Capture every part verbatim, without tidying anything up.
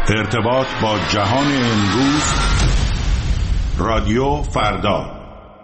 ارتباط با جهان امروز، رادیو فردا.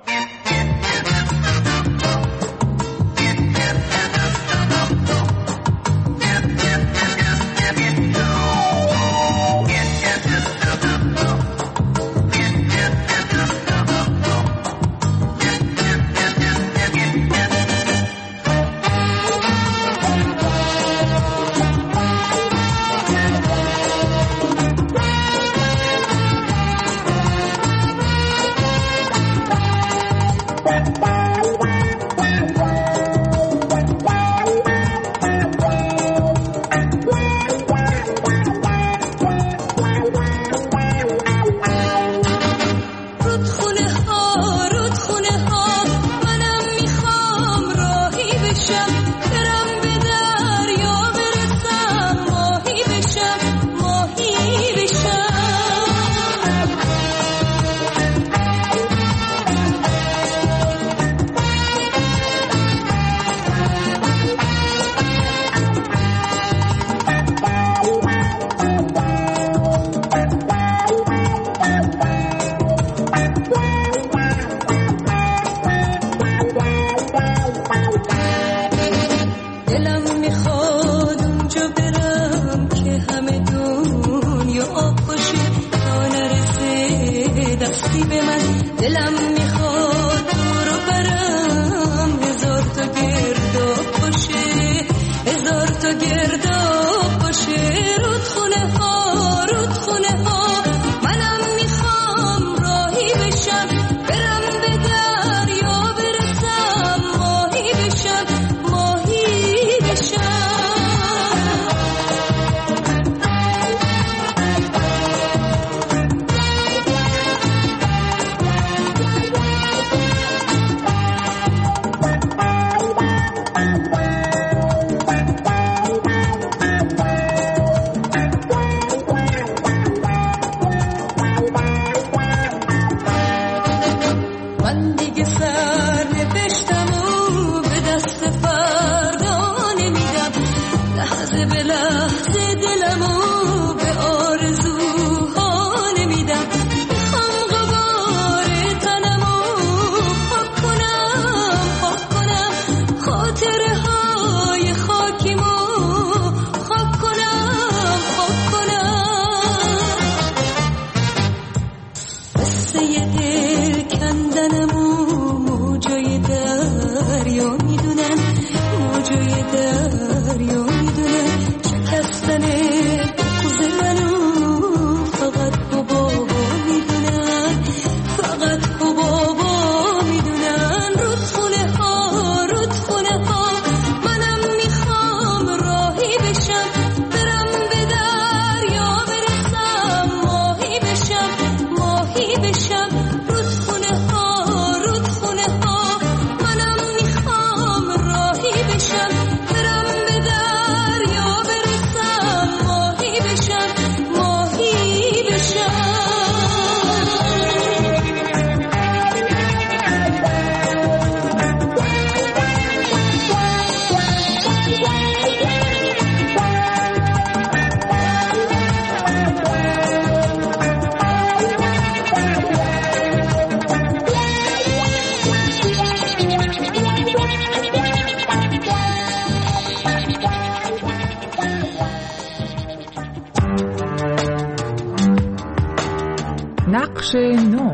نقش نو.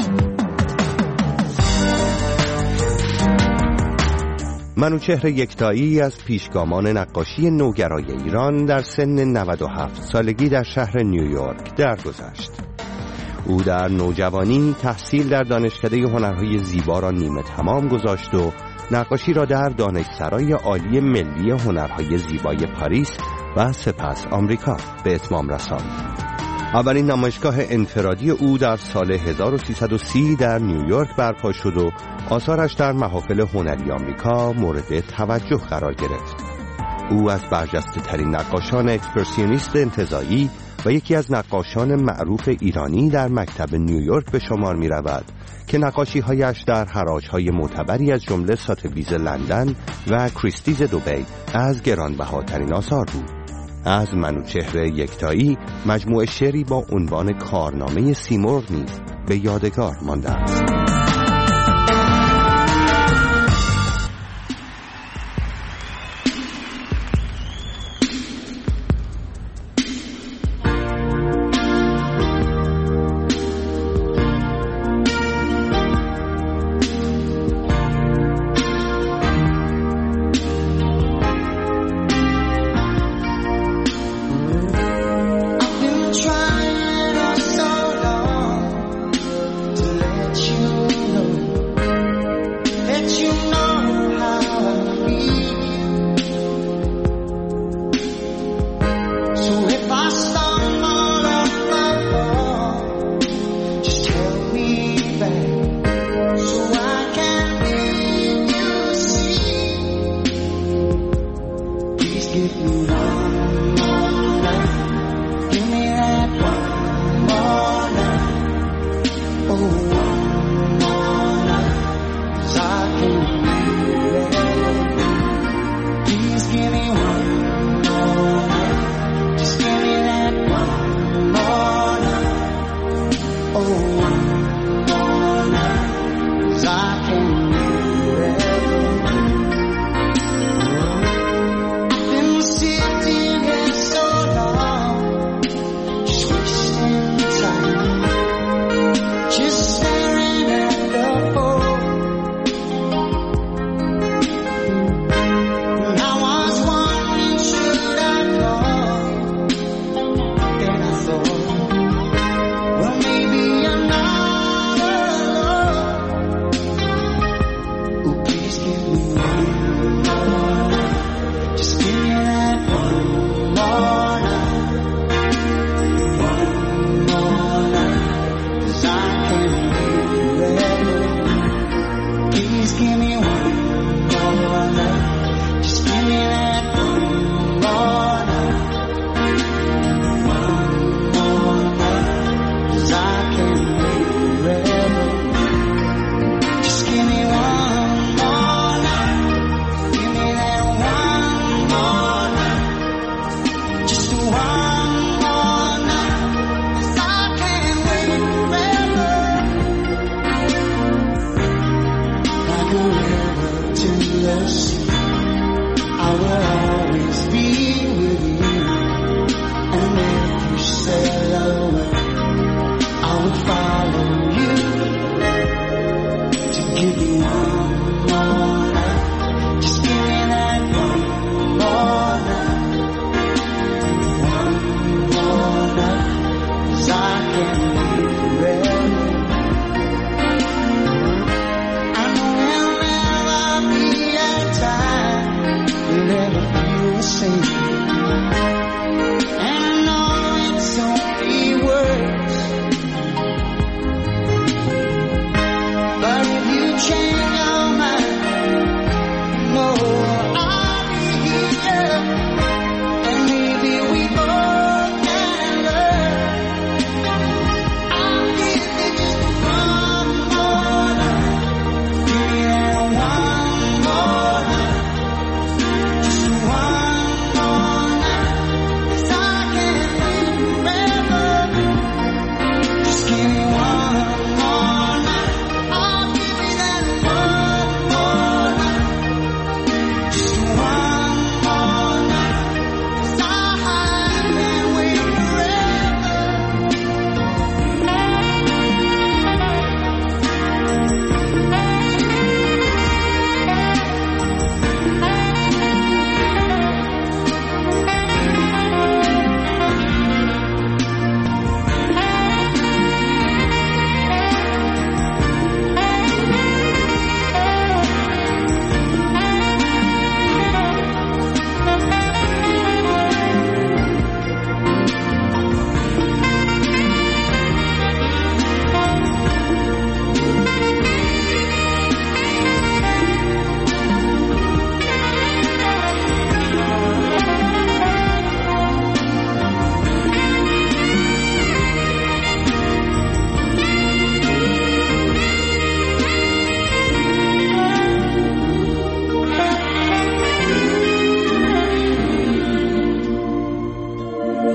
منوچهر یکتایی از پیشگامان نقاشی نوگرای ایران در سن نود و هفت سالگی در شهر نیویورک درگذشت. او در نوجوانی تحصیل در دانشکده هنرهای زیبا را نیمه تمام گذاشت و نقاشی را در دانشسرای عالی ملی هنرهای زیبای پاریس و سپس آمریکا به اتمام رساند. اولین نمایشگاه انفرادی او در سال هزار و سیصد و سی در نیویورک برپا شد و آثارش در محافل هنری آمریکا مورد توجه قرار گرفت. او از برجسته ترین نقاشان اکسپرسیونیست انتزاعی و یکی از نقاشان معروف ایرانی در مکتب نیویورک به شمار می رود که نقاشی‌هایش در حراج‌های معتبری از جمله ساتویز لندن و کریستیز دبی از گرانبهاترین آثار بود. از منوچهر یکتایی مجموعه شعری با عنوان کارنامه سیمرغ نیز به یادگار مانده است. Just give me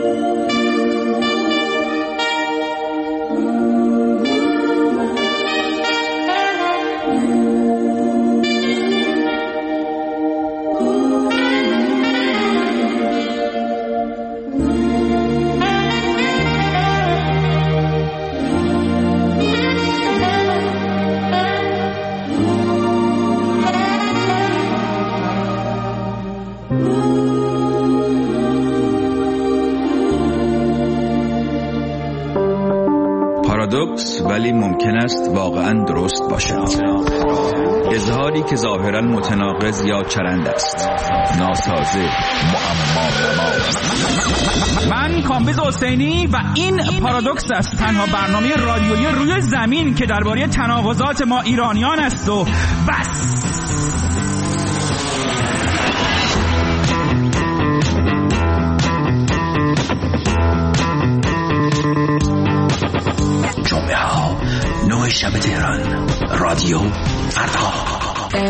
پارادوکس ولی ممکن است واقعا درست باشد. اظهاری که ظاهرا متناقض یا چرند است، ناسازه، معما. من کامبیز حسینی و این پارادوکس است، تنها برنامه رادیویی روی زمین که درباره تناقضات ما ایرانیان است و بس. جمعه ها نه شب تهران، رادیو فردا.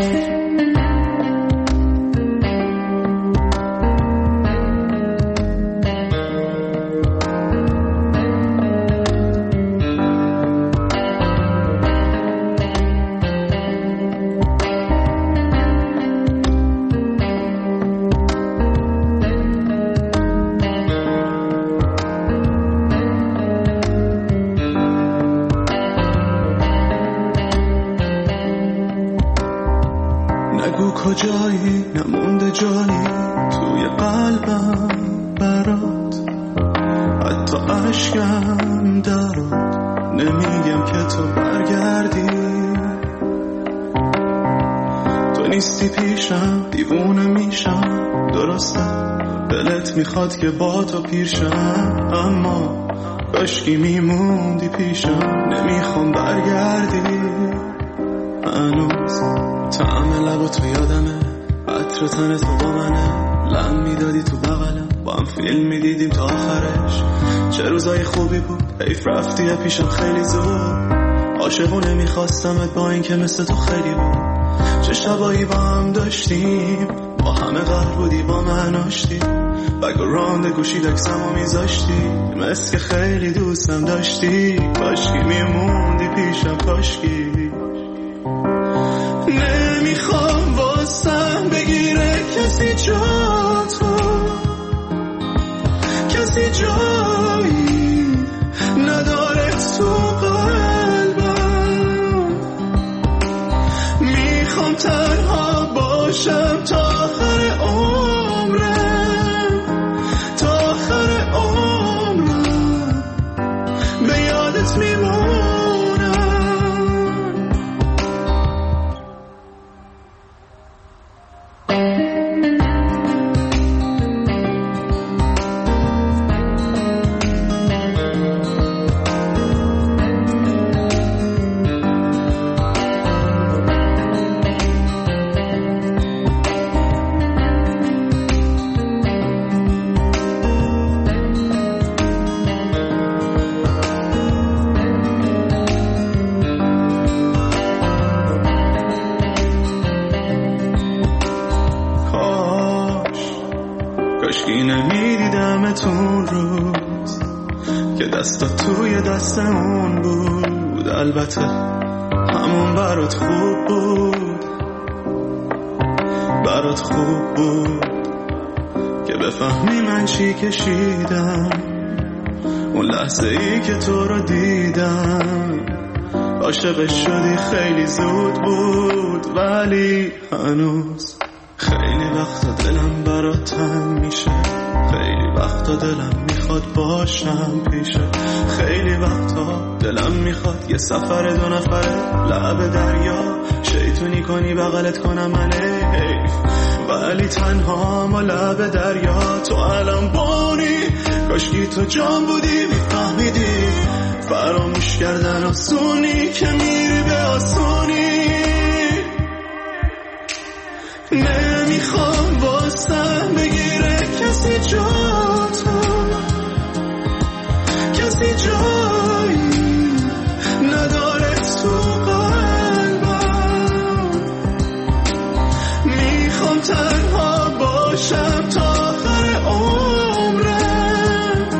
کجایی نمونده جایی توی قلبم برات، حتی عشقم درات. نمیگم که تو برگردی، تو نیستی پیشم، دیوونه میشم. درسته دلت میخواد که با تو پیرشم، اما کاشکی میموندی پیشم. نمیخوام برگردی، هنوز طعم لب تو یادمه، عطر تن تو با منه. لم میدادی تو بغلم، با هم فیلم میدیدیم تا آخرش. چه روزای خوبی بود، حیف رفتی پیشم خیلی زود. عاشقونه میخواستمت با این که مثل تو خیلی بود. چه شبایی با هم داشتیم، با همه قهر بودی با من آشتی. بگراند گوشی دکسمو میذاشتی، مثل که خیلی دوستم داشتی. کاشکی میموندی پیشم، کاشکی. نمیخوام واسم بگیره کسی جاتو، کسی جایی نداره تو قلبم. میخوام تنها باشم تا آخر عمرم، تا آخر عمرم به یادت میمونم. کاشکی نمیدیدمتون روز که دستا توی دست اون بود. البته همون برات خوب بود، برات خوب بود که بفهمی من چی کشیدم اون لحظه ای که تو رو دیدم. عاشقش شدی خیلی زود بود، ولی هنوز خیلی وقتا دلم برات تنگ میشه. خیلی وقتا دلم میخواد باشم پیشه. خیلی وقتا دلم میخواد یه سفر دو نفره لب دریا شیطونی کنی بغلت کنم من حیف، ولی تنها ما لب دریا. تو الان بونی، کاشکی تو جان بودی میفهمیدی فراموش کردن آسونی که میری به آسونی. نمیخوام واسم بگیره کسی جاتو، کسی جایی نداره تو قلبم. میخوام تنها باشم تا آخر عمرم،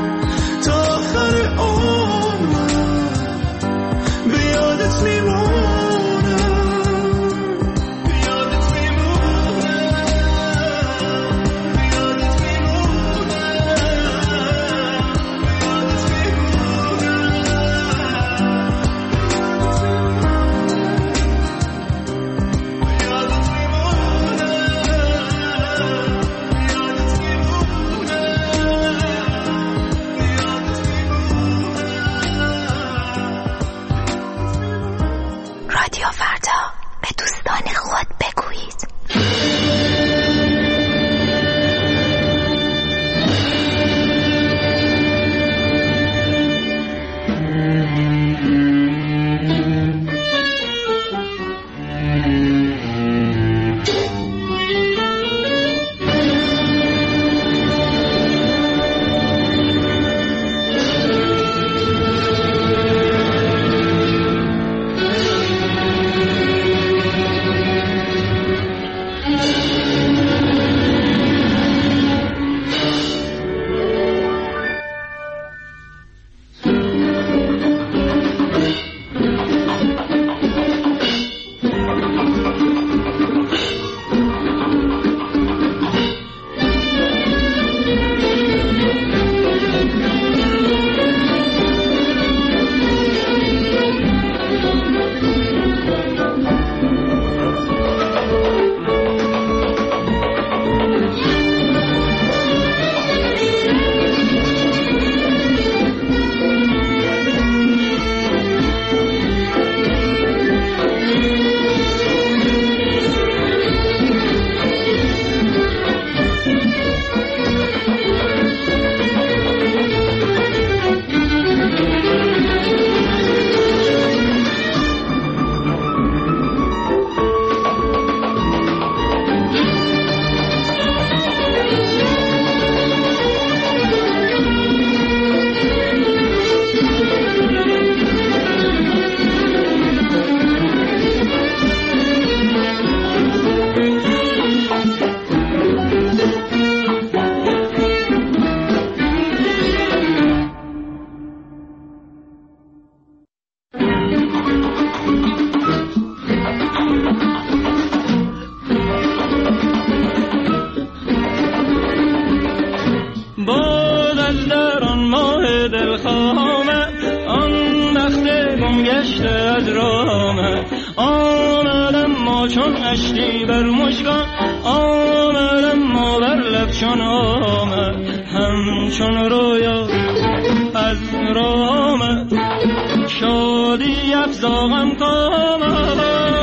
دلخواه آمد، آن بخت گم گشته از راه آمد. آمدم ما چون اشکی بر مشکان، آمدم ما بر لب چون آمد. همچون رویا از راه آمد، شادی افزاغم کامد.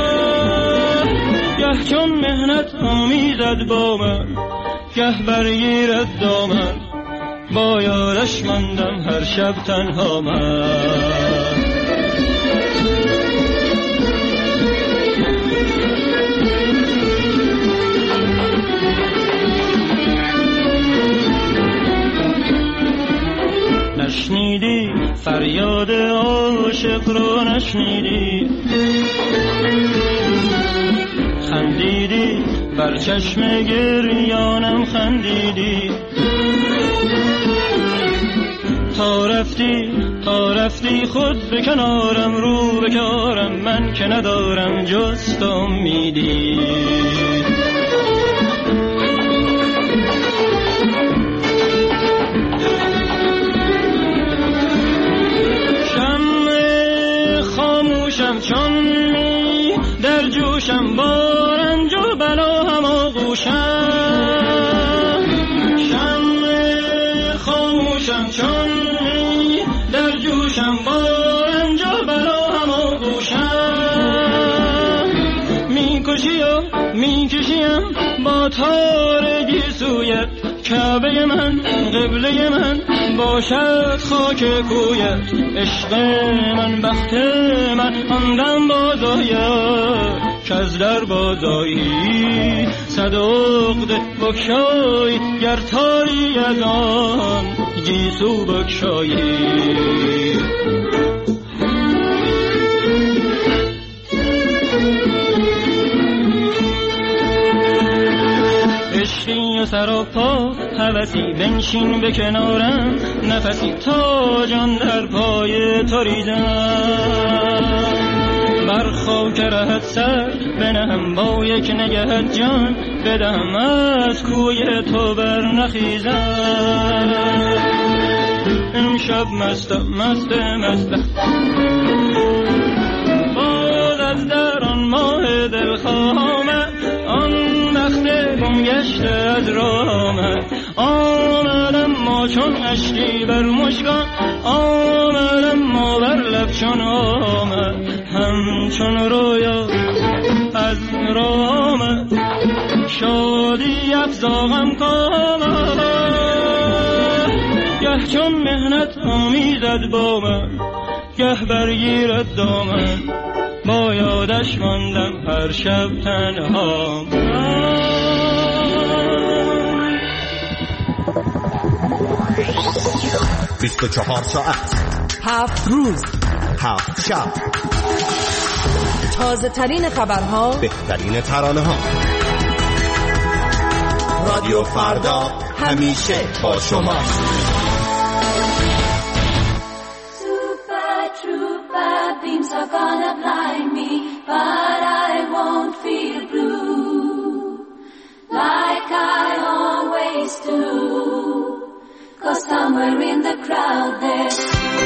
گه چون مهنت آمیزد با من، گه برگیرد دامن. با یارش ماندم هر شب تنها من. نشنیدی فریاد عاشق رو، نشنیدی خندیدی بر چشم گریانم، خندیدی تا رفتی تا رفتی خود به کنارم، رو به کارم من که ندارم جز تو امیدی. شمع خاموشم چون می در جوشم، با رنج و بلا هم آغوشم. شمع خاموشم چون می در جوشم، با رنج و بلا هم آغوشم. میکشی و میکشیم با تارگی سویت، کعبه من قبله من باشد خاک کویت. عشق من بخت من آندم بازاید، که از در بازایی صد عقده بکشایی. گر تاری از آن گیسو بکشایی. عشقی و سراپا هوسی، بنشین به کنارم نفسی، تا جان در پای تو ریزم. بر خاک رهت سر بنهم، با یک نگهت جان بدهم، از کوی تو بر نخیزم. امشب مستم مست مستم، باز از در آن ماه دلخواه آمد، آن بخت گم گشته از راه آمد. آمدم ما چون اشکی بر مشکان، آمدم ما بر لب چون آمد. همچون رویا از راه آمد، شادی افزاغم کامد. گه چون مهنت آمیزد با من، گه برگیرد دامن. با یادش ماندم هر شب تنها من. بیست و چهار ساعت، هفت روز، هفت شب، تازه ترین خبرها، بهترین ترانه ها. رادیو فردا همیشه با شما. Beams are gonna blind me, but I won't feel blue like I always do, 'cause somewhere in the crowd there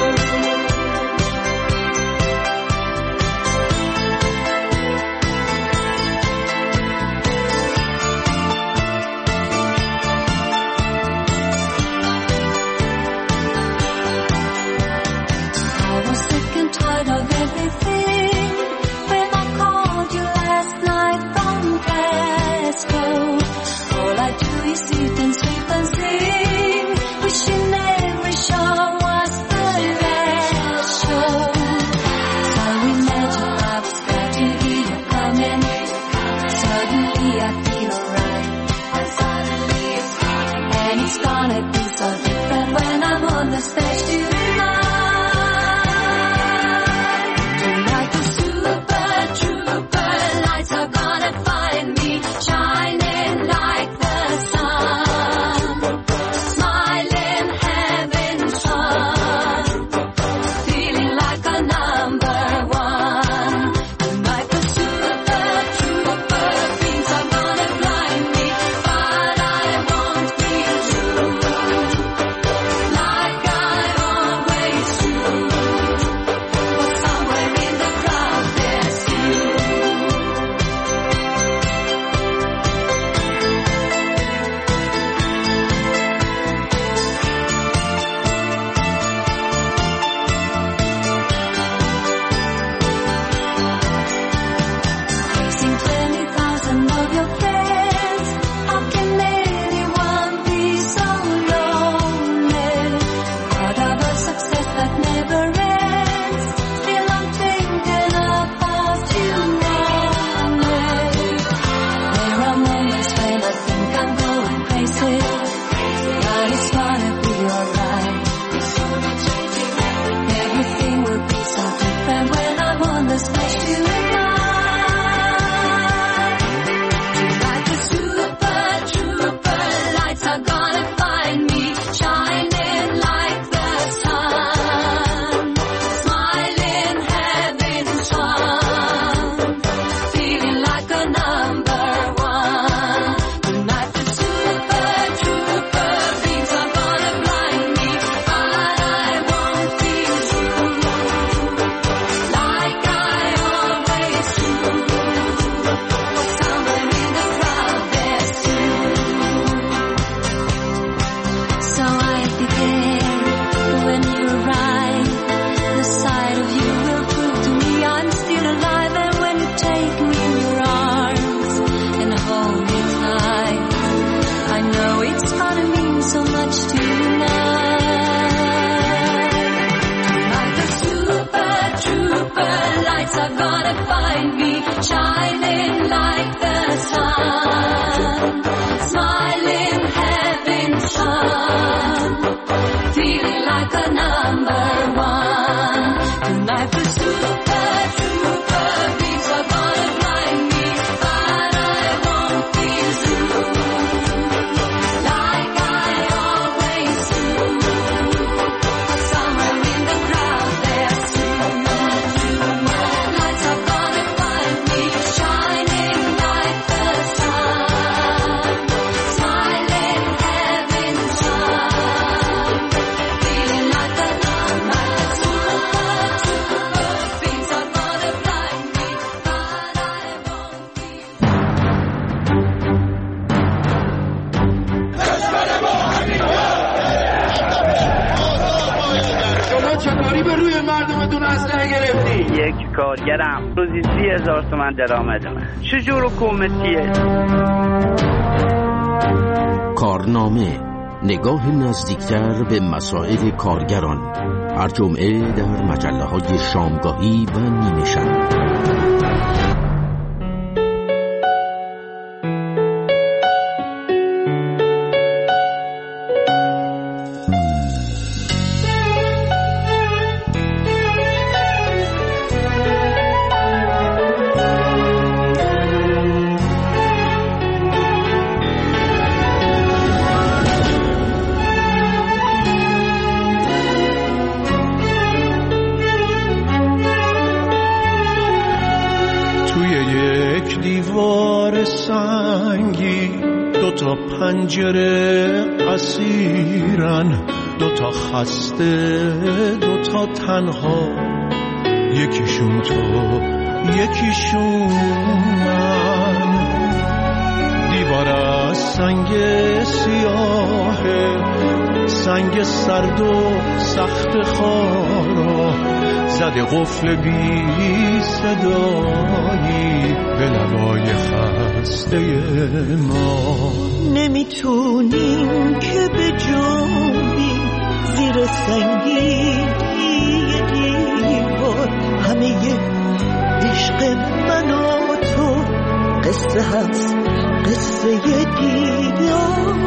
I was sick and tired of everything. When I called you last night from Glasgow, all I do is sit and sleep and sing, wishing every show was the last show. So imagine I was glad to hear you coming. Suddenly I feel alright, and suddenly it's fine. And it's gonna be so different when I'm on the stage tonight. Like I gonna find me shining like the sun, smiling, having fun, feeling like a number one. Tonight the super, super beats are gonna blind me, but I won't be through, like I always do. Somewhere in the crowd there's soon, lights are gonna find me shining like the sun, smiling, having fun, feeling like a number. Super, super beats are gonna blind me, but I won't be. شما چطوری به روی مردمتون اسلحه گرفتی؟ یک کارگرم روزی سی هزار تومن درآمدمه. چجور حکومتیه؟ کارنامه، نگاه نزدیکتر به مسائل کارگران، هر جمعه در مجله های شامگاهی و نیمه شب. پنجره اسیرن، دوتا خسته دوتا تنها، یکیشون تو یکیشون من. دیوار از سنگ سیاهه، سنگ سرد و سخت خارا، زده قفل بی صدایی به لبای خسته ما. نمیتونیم که به جنبیم زیر سنگی دیوار، همه عشق من و تو قصه هست، قصه دیدار.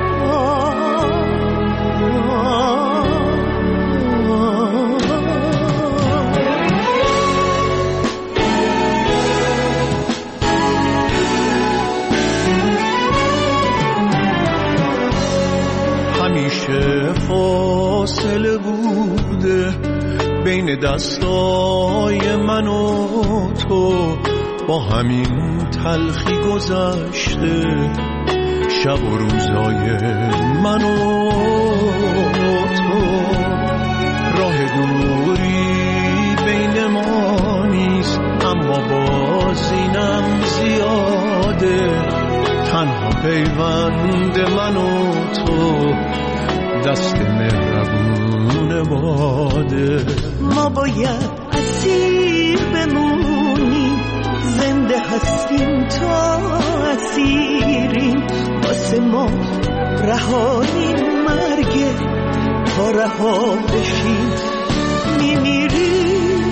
همیشه فاصله بوده بین دستای من و تو، با همین تلخی گذشته شب و روزای من و تو. راه دوری بین ما نیست، اما باز اینم زیاده، تنها پیوند من و تو دست مهربون باده. ما باید اسیر بمونیم، زنده هستیم تا اسیریم، واسه ما رهایی مرگه، تا رها بشیم میمیریم.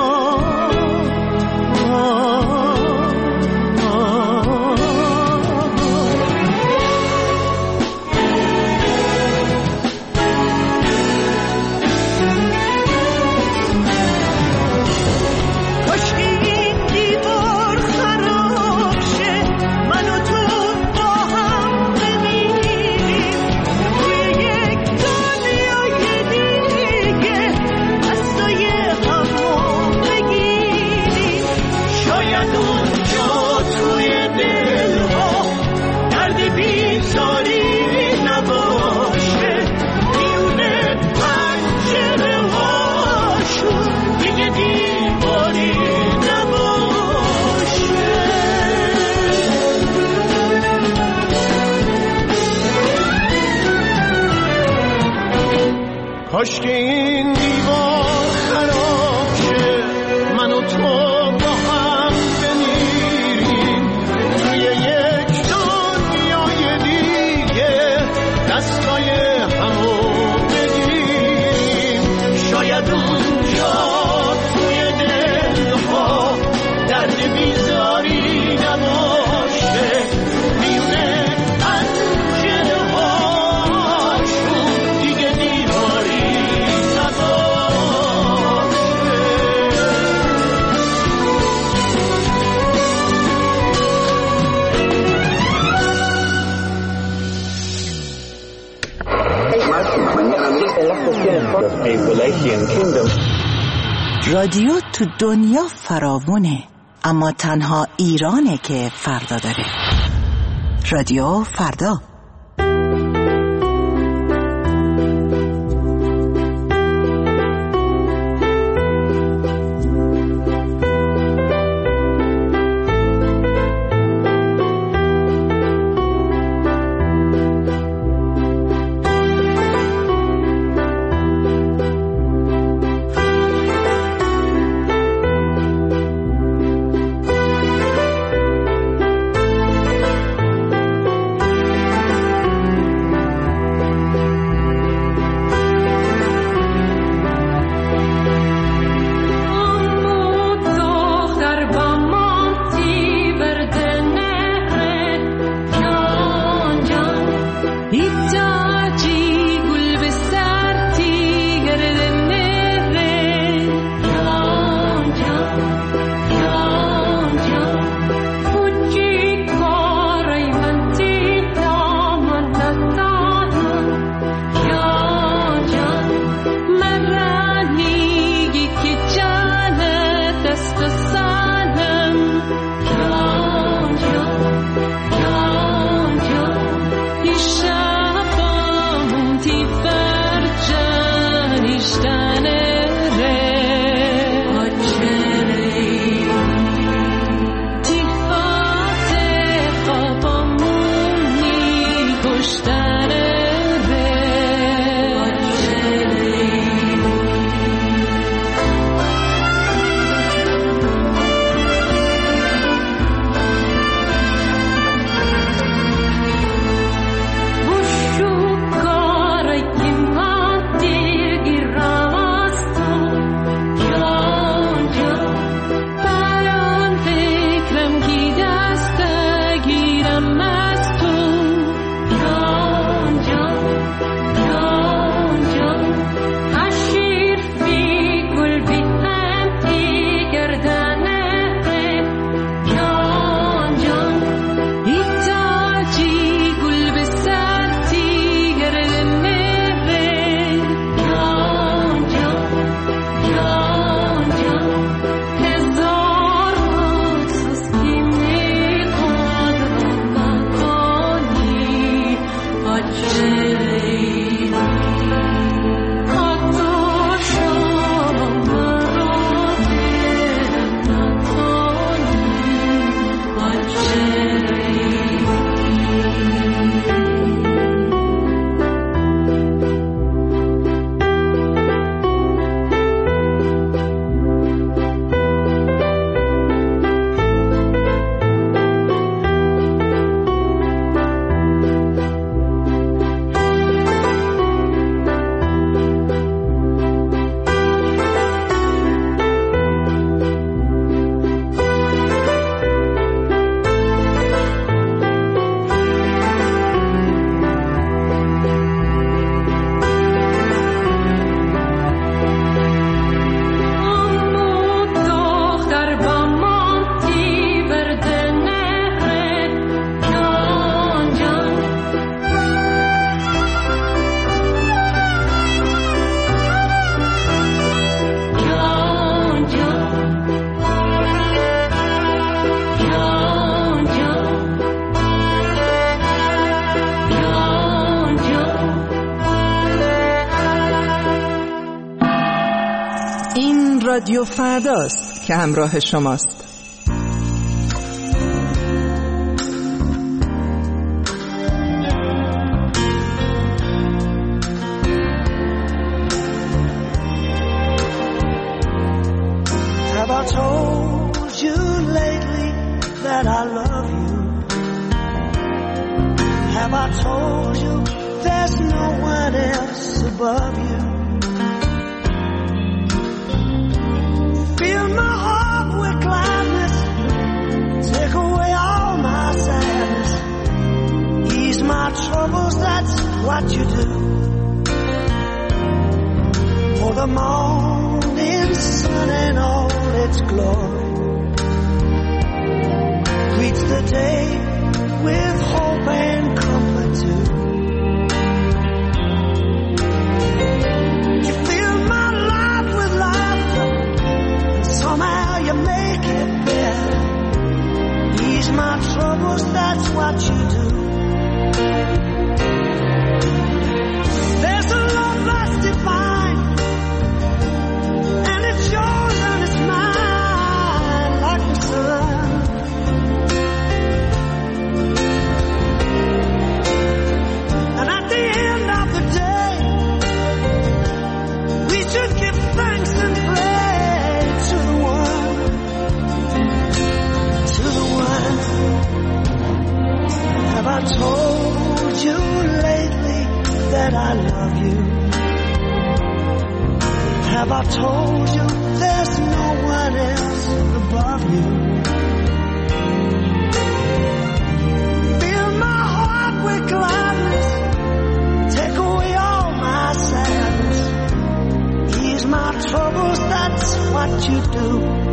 کاش که این دیوار خراب شه، من و تو با هم بمیریم توی یک دنیای دیگه، دستای همو بگیریم. شاید اونجا توی دلها رادیو تو دنیا فراوونه، اما تنها ایرانه که فردا داره. رادیو فردا. رادیو فرداست که همراه شماست. Have I told you lately that I love you? Have I told you there's no one else above you? Fill my heart with gladness, take away all my sadness, ease my troubles, that's what you do. For the morning sun and all its glory greets the day with hope and comfort too. You feel Have I told you there's no one else above you? Fill my heart with gladness, take away all my sadness, ease my troubles, that's what you do.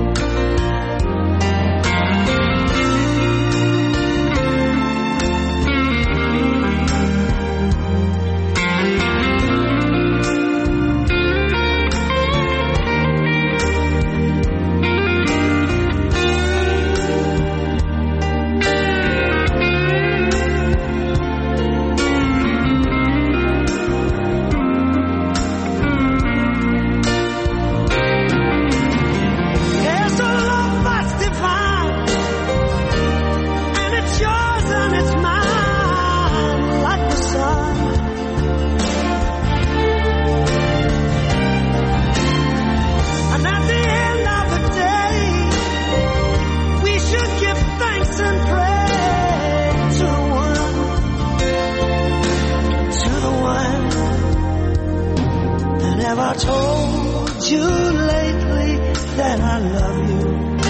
I told you lately that I love you?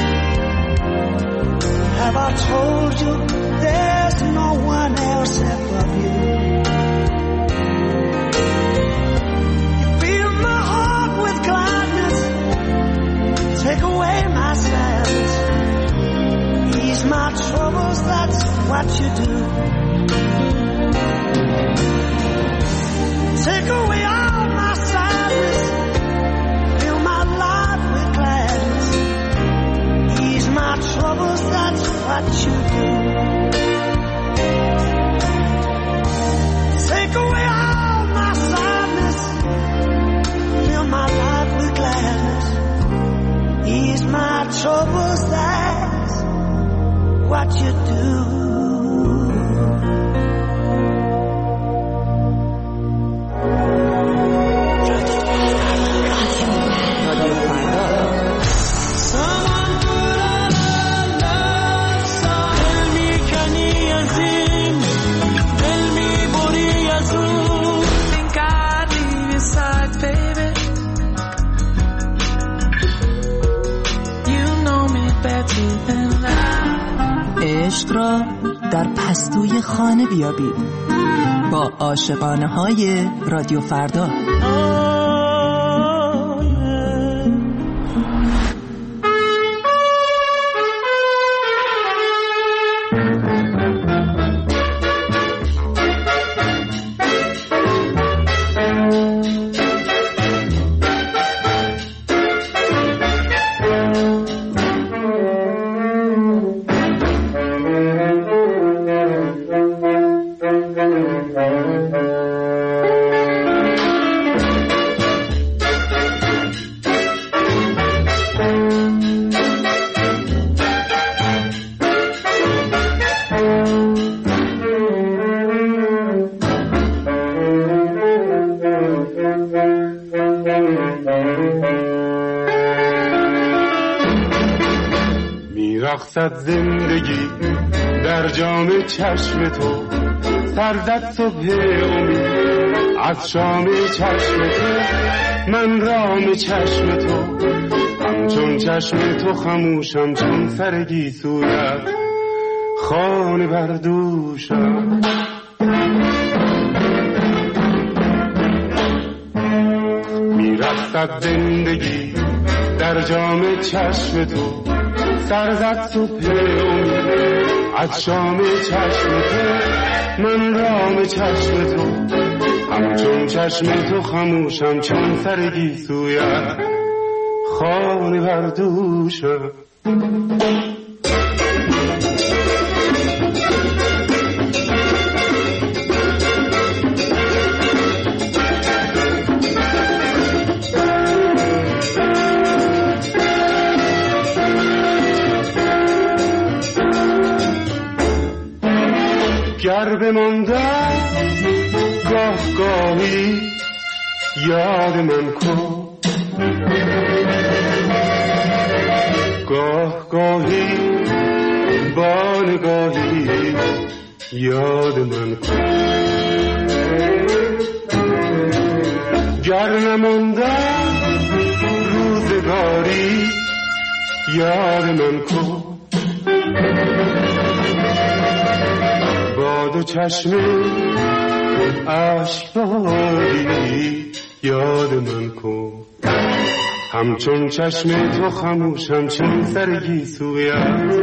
Have I told you there's no one else above you? You fill my heart with gladness, take away my sadness, ease my troubles, that's what you do. Take away all my sadness, fill my life with gladness, ease my troubles, that's what you do. Take away all my sadness, fill my life with gladness, ease my troubles, that's what you do. عشق را در پستوی خانه بیابید با عاشقانه های رادیو فردا. میرقصد زندگی در جام چشم تو، سرزد صبح امید از شام چشم تو، من رام چشم تو همچون چشم تو خموشم، چون سر گیسویت خانه بردوشم. میرقصد زندگی در جام چشم تو، سرزد صبح امید از شام چشم تو، من رام چشم تو همچون چشم تو خموشم، چون سر گیسویت خانه بردوشم. گر بماندم گاه گاهی یاد من کن، گاه گاهی با نگاهی یاد من کن. گر نماندم روزگاری یاد من کن با دو چشم عشق باری یاد من کن همچون چشم تو خموش همچون سر گیسویت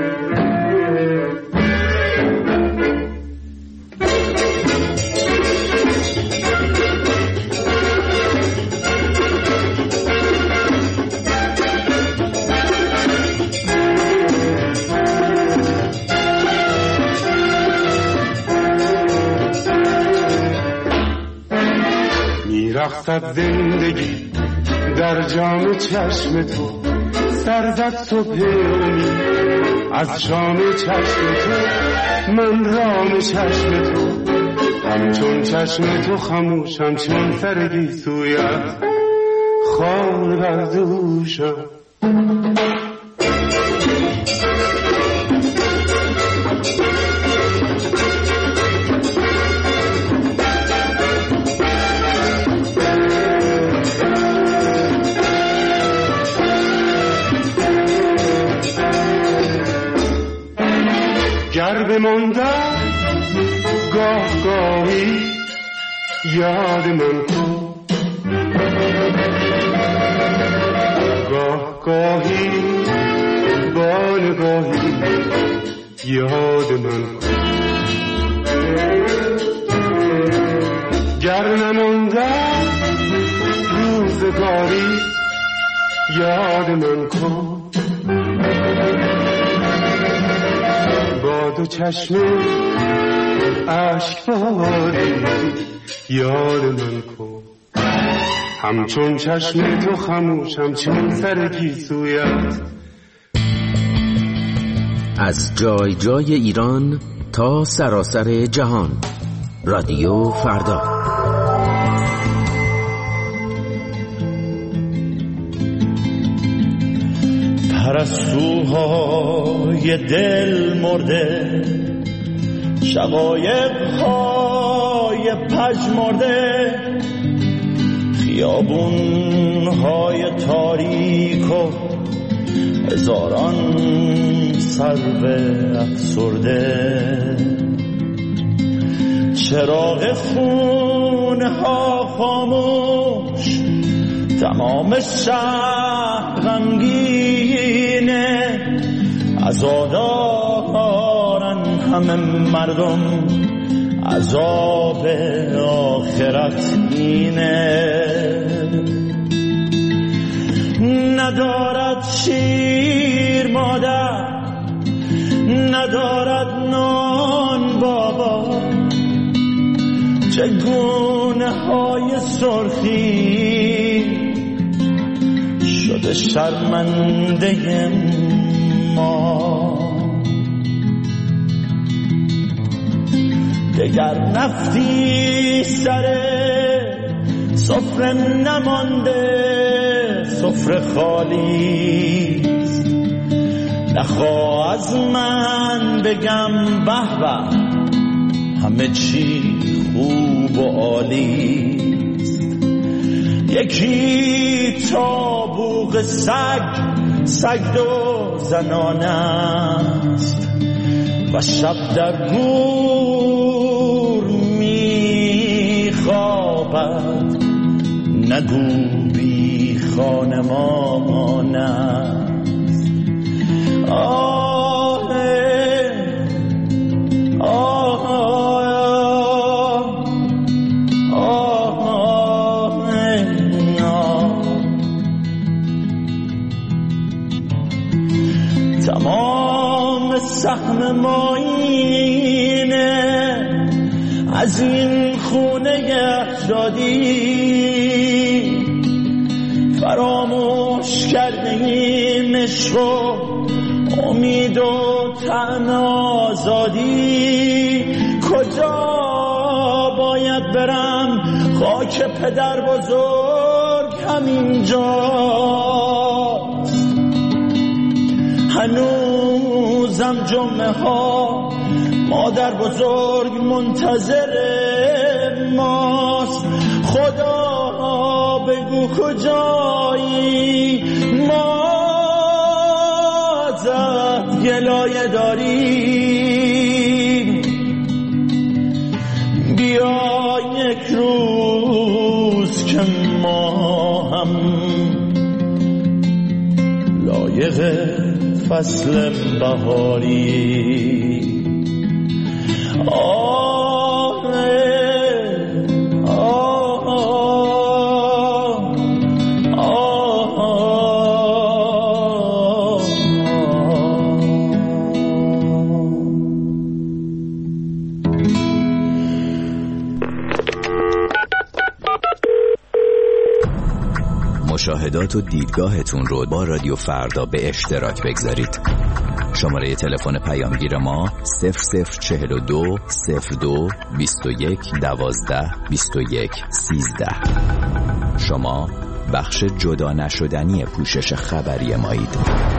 میرقصد زندگی در جام چشم تو سرزد صبح امید از شام چشم تو من رام چشم تو همچون چشم تو خموش همچون سر گیسویت خار بر دوشم گر بماندم گاه گاهی یاد من کن گاه گاهی با نگاهی یاد من کن گر نماندم روزگاری یاد من کن با دو چشم عشق باری یاد من کن همچون چشم تو خموش همچون سر گیسویت از جای جای ایران تا سراسر جهان رادیو فردا پرستوهای دل مرده شقایق‌های پژمرده خیابون‌های تاریک و هزاران سرو افسرده چراغ خونه‌ها خاموش تمام شهر غمگینه عزادارن همه مردم عذاب آخرت اینه ندارد شیر مادر ندارد نان بابا چگونه های سرخی شده شرمنده ما دگر نفتی سره سفره نمانده سفره خالیست نخواه از من بگم به به همه چی خوب و عالیست یکی تابوق سگ سگ دو زنانه است و شب در گور می خوابد نگو بی خانمان است آه آه تمام سهم ما اینه از این خونه شادی فراموش کرده این عشق و امید و طعم آزادی کجا باید برم خاک پدر بزرگ همینجاست هنوزم جمعه ها مادر بزرگ منتظر ماست خدا بگو کجایی ما ازت گلایه داریم بیا یک روز که ما هم لایق فصل بهاری آه آه آه مشاهدات و دیدگاهتون رو با رادیو فردا به اشتراک بگذارید. شماره تلفن پیامگیر ما صفر صفر چهل و دو صفر دو بیست و یک دوازده بیست و یک سیزده. شما بخش جدا نشدنی پوشش خبری مایید.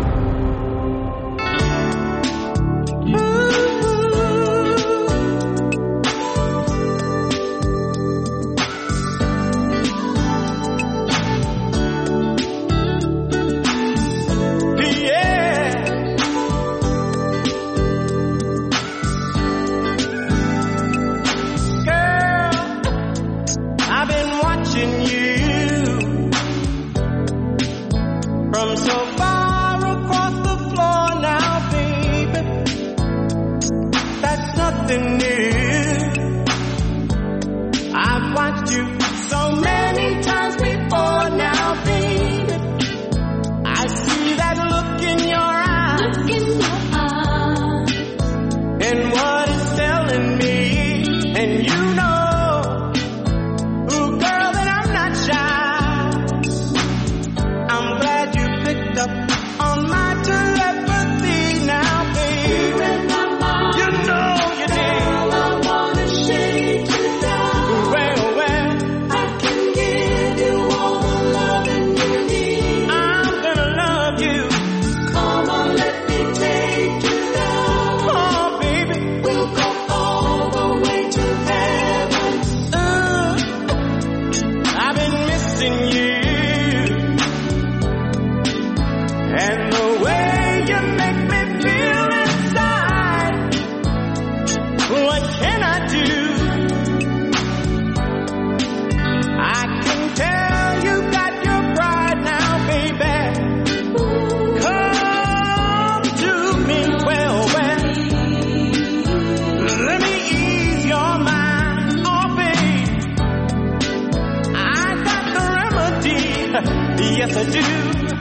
Yes, I do.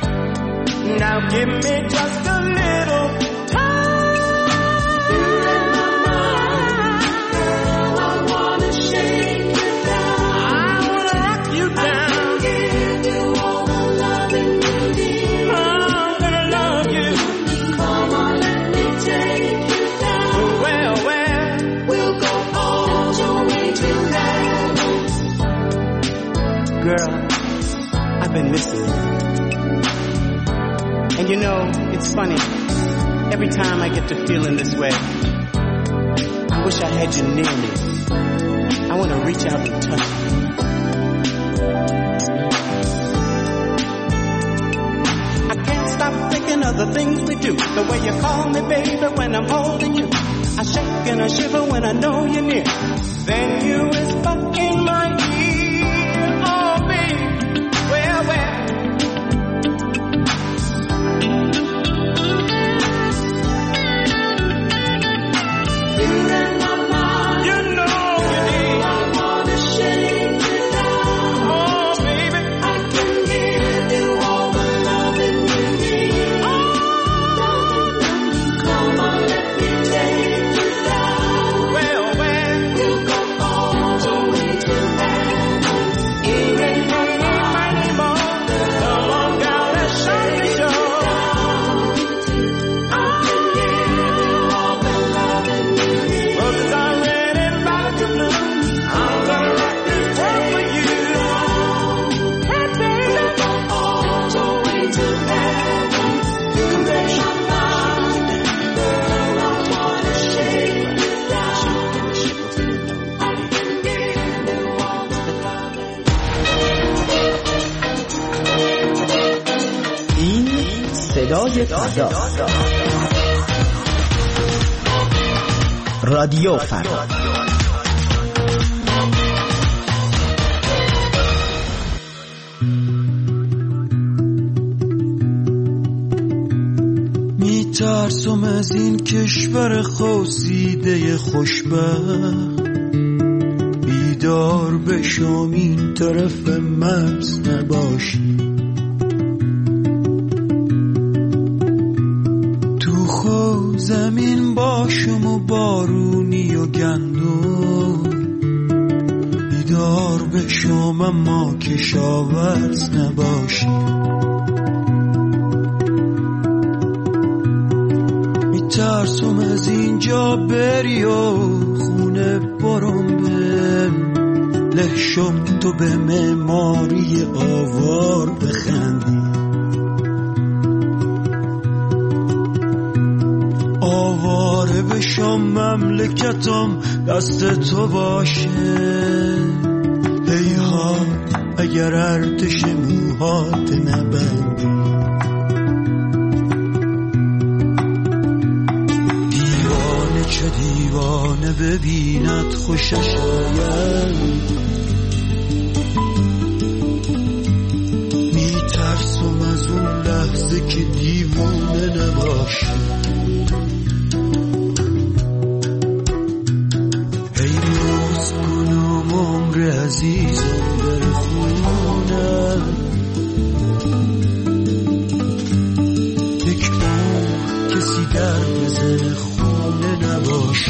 Now give me just a little time. You're in my mind, girl. I wanna shake you down. I wanna rock you down. I can give you all the loving you need. I'm gonna love you. Come on, let me take you down. Well, well, we'll go all the way to heaven. Girl, I've been missing you. And you know, it's funny, every time I get to feeling this way, I wish I had you near me. I want to reach out and touch you. I can't stop thinking of the things we do, the way you call me baby when I'm holding you. I shake and I shiver when I know you're near. Then you whisper in my ear, oh baby, well, well. Well, well, we'll go all the way to صدای فردا. رادیو فردا. میترسم از این کشور خواسیده خوشبخت، بیدار بشم این طرف مرز نباشی، تو خو زمین باشم و بارونی و گندم، بیدار بشم اما کشاورز نباشی. میترسم از اینجا بری و خونه برم به لحشم، تو به معماری آوار بخندی، آواره بشم مملکتم دست تو باشه. هیها اگر ارتش موهات نبندی، دیوانه چه دیوانه ببیند خوشش آید، میترسم از اون لحظه که دیوانه نباشی. هی روز کنم عمر عزیزم در خونه، یک عمر کسی در بزن خونه نباشی.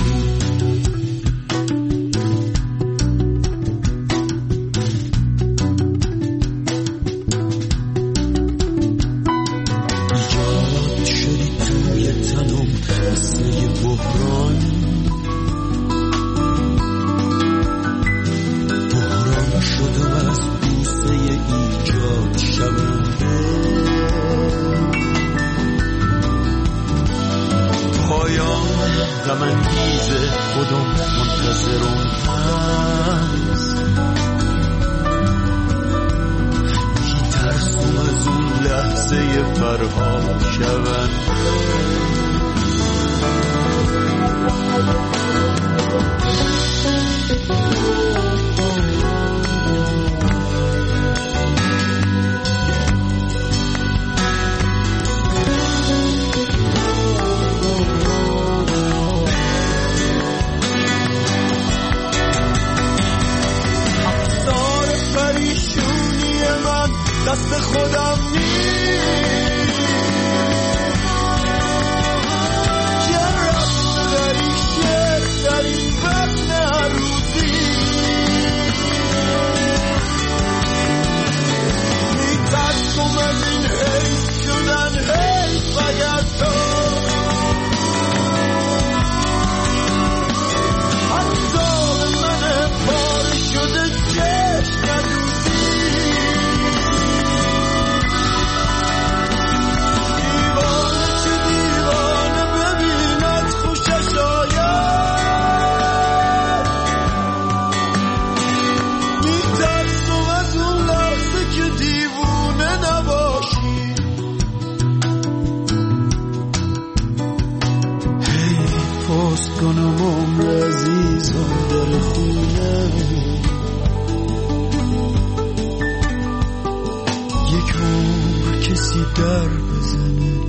یک عمر کسی در بزنه